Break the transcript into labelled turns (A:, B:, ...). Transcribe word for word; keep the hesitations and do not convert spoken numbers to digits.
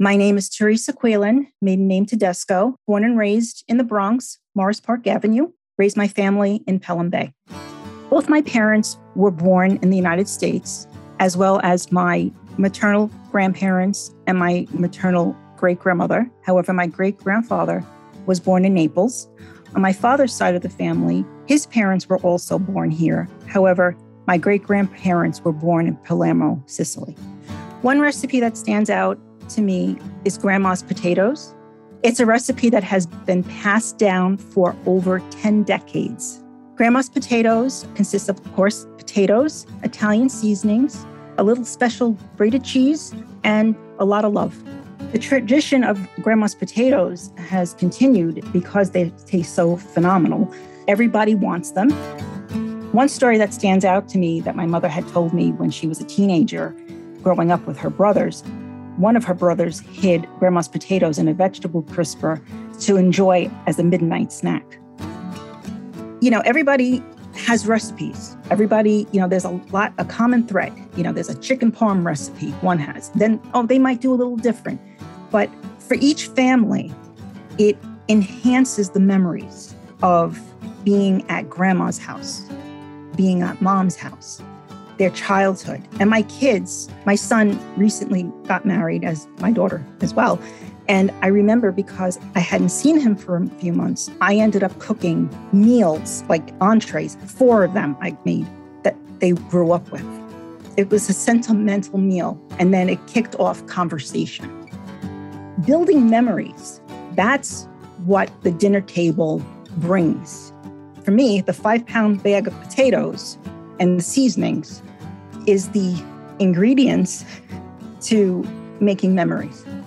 A: My name is Teresa Quaylen, maiden name Tedesco, born and raised in the Bronx, Morris Park Avenue, raised my family in Pelham Bay. Both my parents were born in the United States, as well as my maternal grandparents and my maternal great-grandmother. However, my great-grandfather was born in Naples. On my father's side of the family, his parents were also born here. However, my great-grandparents were born in Palermo, Sicily. One recipe that stands out to me is Grandma's potatoes. It's a recipe that has been passed down for over ten decades. Grandma's potatoes consist of, of course, potatoes, Italian seasonings, a little special grated cheese, and a lot of love. The tradition of Grandma's potatoes has continued because they taste so phenomenal. Everybody wants them. One story that stands out to me that my mother had told me when she was a teenager, growing up with her brothers, one of her brothers hid Grandma's potatoes in a vegetable crisper to enjoy as a midnight snack. You know, everybody has recipes. Everybody, you know, there's a lot, a common thread. You know, there's a chicken parm recipe one has. Then, oh, they might do a little different. But for each family, it enhances the memories of being at Grandma's house, being at Mom's house, their childhood. And my kids, my son recently got married, as my daughter as well. And I remember, because I hadn't seen him for a few months, I ended up cooking meals, like entrees, four of them I made that they grew up with. It was a sentimental meal, and then it kicked off conversation. Building memories, that's what the dinner table brings. For me, the five-pound bag of potatoes and the seasonings is the ingredients to making memories.